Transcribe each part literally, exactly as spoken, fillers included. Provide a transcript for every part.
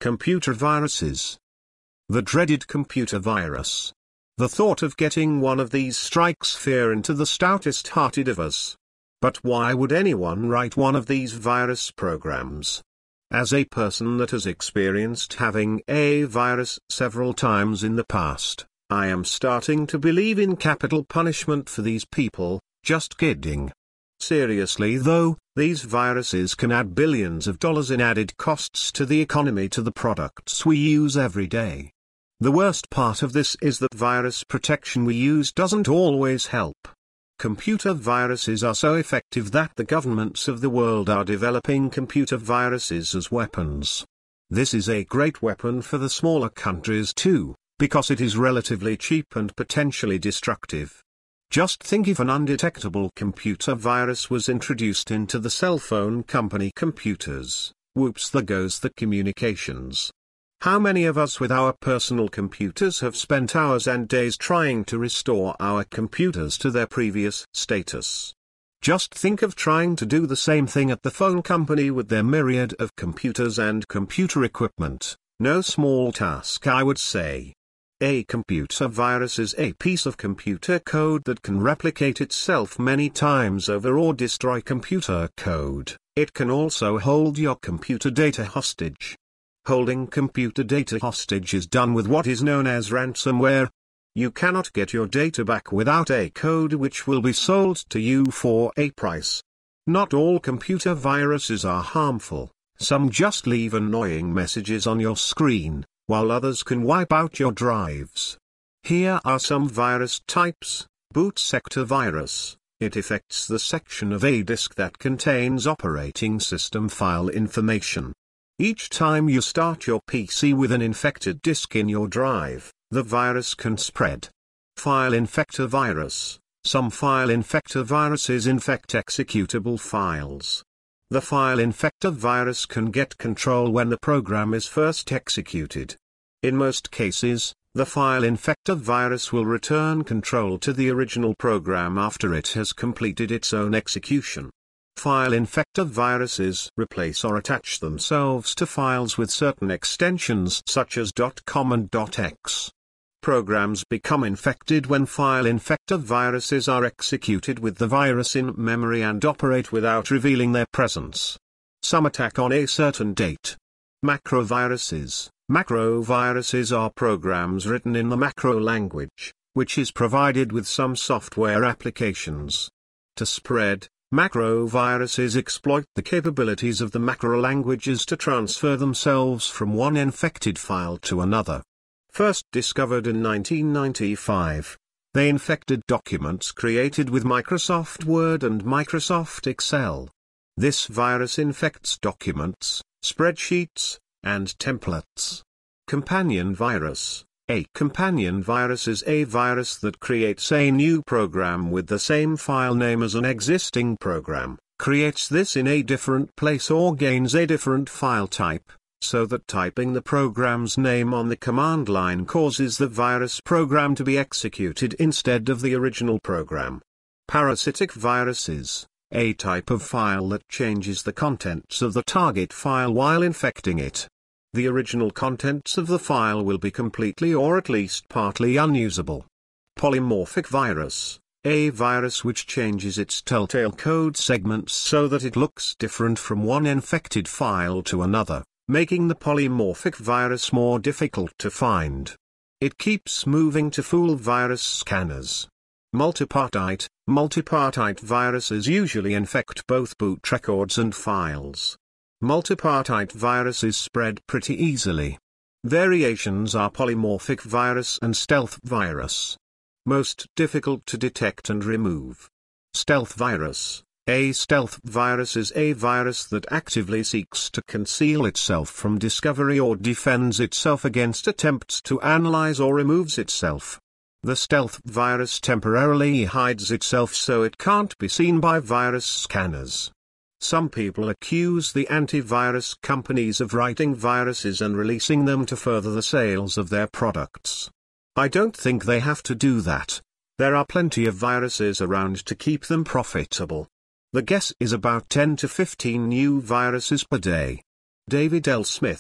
Computer viruses. The dreaded computer virus. The thought of getting one of these strikes fear into the stoutest-hearted of us. But why would anyone write one of these virus programs? As a person that has experienced having a virus several times in the past, I am starting to believe in capital punishment for these people. Just kidding. Seriously though, these viruses can add billions of dollars in added costs to the economy to the products we use every day. The worst part of this is that virus protection we use doesn't always help. Computer viruses are so effective that the governments of the world are developing computer viruses as weapons. This is a great weapon for the smaller countries too, because it is relatively cheap and potentially destructive. Just think if an undetectable computer virus was introduced into the cell phone company computers, whoops, there goes the communications. How many of us with our personal computers have spent hours and days trying to restore our computers to their previous status? Just think of trying to do the same thing at the phone company with their myriad of computers and computer equipment. No small task, I would say. A computer virus is a piece of computer code that can replicate itself many times over or destroy computer code. It can also hold your computer data hostage. Holding computer data hostage is done with what is known as ransomware. You cannot get your data back without a code which will be sold to you for a price. Not all computer viruses are harmful. Some just leave annoying messages on your screen, while others can wipe out your drives. Here are some virus types. Boot sector virus. It affects the section of a disk that contains operating system file information. Each time you start your P C with an infected disk in your drive, the virus can spread. File infector virus. Some file infector viruses infect executable files. The file infector virus can get control when the program is first executed. In most cases, the file infector virus will return control to the original program after it has completed its own execution. File infector viruses replace or attach themselves to files with certain extensions such as .com and .x. Programs become infected when file infector viruses are executed with the virus in memory and operate without revealing their presence. Some attack on a certain date. Macroviruses. Macroviruses are programs written in the macro language, which is provided with some software applications. To spread, macroviruses exploit the capabilities of the macro languages to transfer themselves from one infected file to another. First discovered in nineteen ninety-five, they infected documents created with Microsoft Word and Microsoft Excel. This virus infects documents, spreadsheets, and templates. Companion virus. A companion virus is a virus that creates a new program with the same file name as an existing program, creates this in a different place or gains a different file type, so that typing the program's name on the command line causes the virus program to be executed instead of the original program. Parasitic viruses. A type of file that changes the contents of the target file while infecting it. The original contents of the file will be completely or at least partly unusable. Polymorphic virus. A virus which changes its telltale code segments so that it looks different from one infected file to another, making the polymorphic virus more difficult to find. It keeps moving to fool virus scanners. Multipartite. Multipartite viruses usually infect both boot records and files. Multipartite viruses spread pretty easily. Variations are polymorphic virus and stealth virus. Most difficult to detect and remove. Stealth virus. A stealth virus is a virus that actively seeks to conceal itself from discovery or defends itself against attempts to analyze or removes itself. The stealth virus temporarily hides itself so it can't be seen by virus scanners. Some people accuse the antivirus companies of writing viruses and releasing them to further the sales of their products. I don't think they have to do that. There are plenty of viruses around to keep them profitable. The guess is about ten to fifteen new viruses per day. David L. Smith,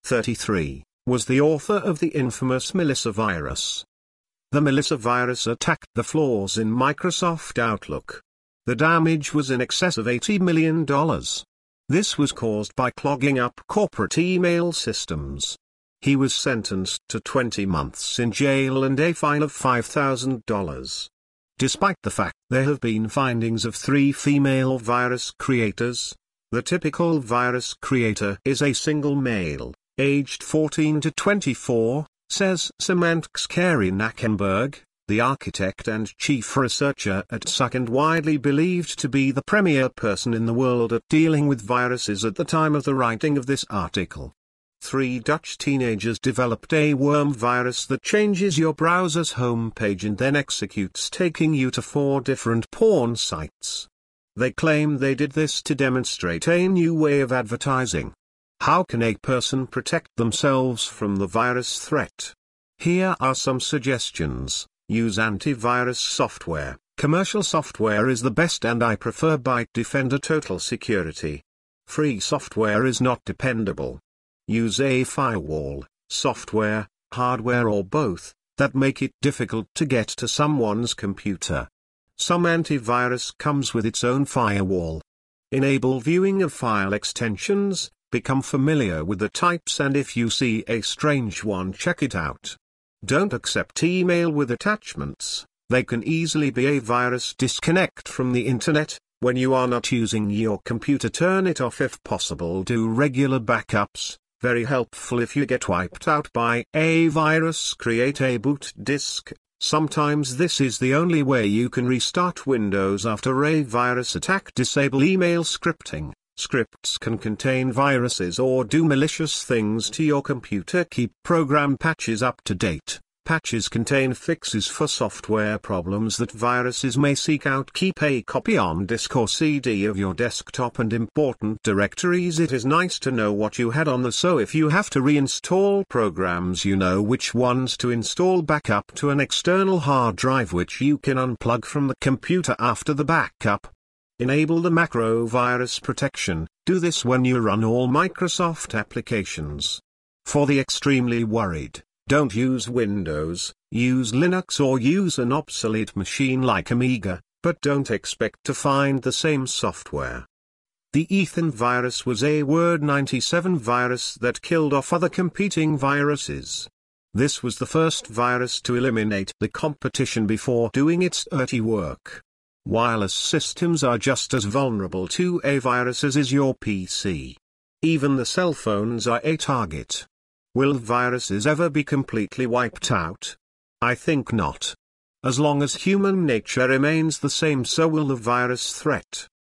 thirty-three, was the author of the infamous Melissa virus. The Melissa virus attacked the flaws in Microsoft Outlook. The damage was in excess of eighty million dollars. This was caused by clogging up corporate email systems. He was sentenced to twenty months in jail and a fine of five thousand dollars. Despite the fact there have been findings of three female virus creators, the typical virus creator is a single male, aged fourteen to twenty-four, says Symantec's Carey Nackenberg, the architect and chief researcher at S U C and widely believed to be the premier person in the world at dealing with viruses at the time of the writing of this article. Three Dutch teenagers developed a worm virus that changes your browser's home page and then executes, taking you to four different porn sites. They claim they did this to demonstrate a new way of advertising. How can a person protect themselves from the virus threat? Here are some suggestions. Use antivirus software. Commercial software is the best and I prefer Byte Defender Total Security. Free software is not dependable. Use a firewall, software, hardware or both, that make it difficult to get to someone's computer. Some antivirus comes with its own firewall. Enable viewing of file extensions, become familiar with the types and if you see a strange one check it out. Don't accept email with attachments, they can easily be a virus. Disconnect from the internet, when you are not using your computer turn it off if possible. Do regular backups, very helpful if you get wiped out by a virus. Create a boot disk, sometimes this is the only way you can restart Windows after a virus attack. Disable email scripting. Scripts can contain viruses or do malicious things to your computer. Keep program patches up to date. Patches contain fixes for software problems that viruses may seek out. Keep a copy on disk or C D of your desktop and important directories. It is nice to know what you had on the so if you have to reinstall programs you know which ones to install. Backup to an external hard drive which you can unplug from the computer after the backup. Enable the macro virus protection. Do this when you run all Microsoft applications. For the extremely worried, don't use Windows, use Linux or use an obsolete machine like Amiga, but don't expect to find the same software. The Ethan virus was a Word ninety-seven virus that killed off other competing viruses. This was the first virus to eliminate the competition before doing its dirty work. Wireless systems are just as vulnerable to a virus as is your P C. Even the cell phones are a target. Will viruses ever be completely wiped out? I think not. As long as human nature remains the same, so will the virus threat.